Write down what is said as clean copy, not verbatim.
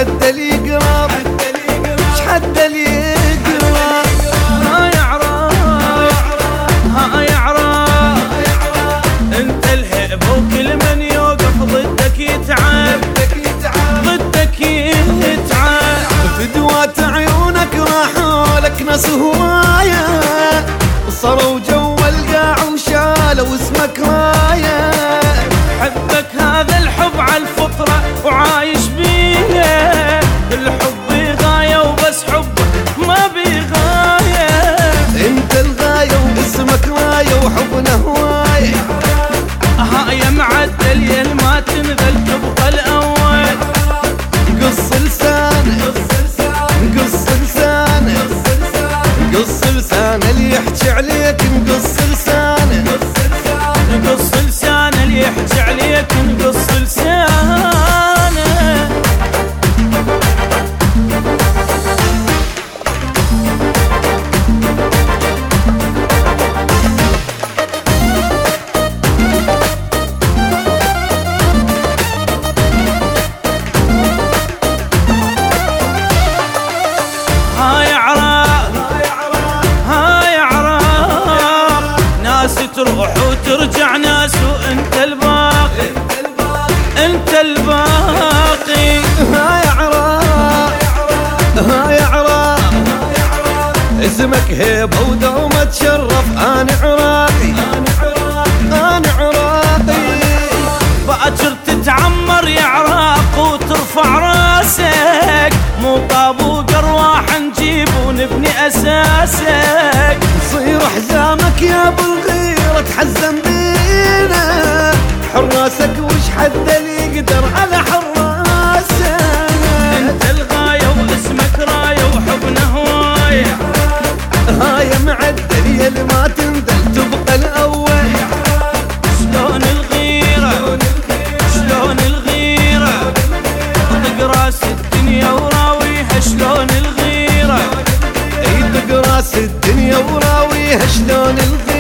حد اللي يقرب ايش حد اللي يقرب. ها يا عراق ها يا عراق انت الهيبة وكل من يوقف ضدك يتعب ضدك يتعب. فدوات عيونك راحوا لك ناس هواية صاروا جو القاع وشالوا اسمك راية. حبك هذا الحب على الفطرة وعايش بيه الحب غاية وبس حبك ما بغاية. انت الغاية واسمك راية وحبنا هواية. ها يا معدل يا ما تنذل تبقى الأول. قص لسانك قص لسانك قص لسانه اللي يحكي عليك نقص لسانه قص لسانه اللي يحكي عليك نقص لسانه. تروح وترجع ناس وانت الباقي انت الباقي. ها يا عراق ها يا عراق اسمك هيبة ودوما تشرف. انا عراقي انا عراقي. باكر تتعمر يا عراق وترفع راسك مو طابوق ارواح نجيب ونبني اساسك. صير حزامك يا ابو الغيرة تحزم بينا حراسك وش حد اللي يقدر على حراسك. انت الغاية واسمك راية وحبنا هواية. هاي معدل يا اللي ما تنزل تبقى الاول. شلون الغيرة شلون الغيرة طق راس الدنيا وراويها. شلون الغيرة اي طق راس الدنيا وراويها. شلون الغيرة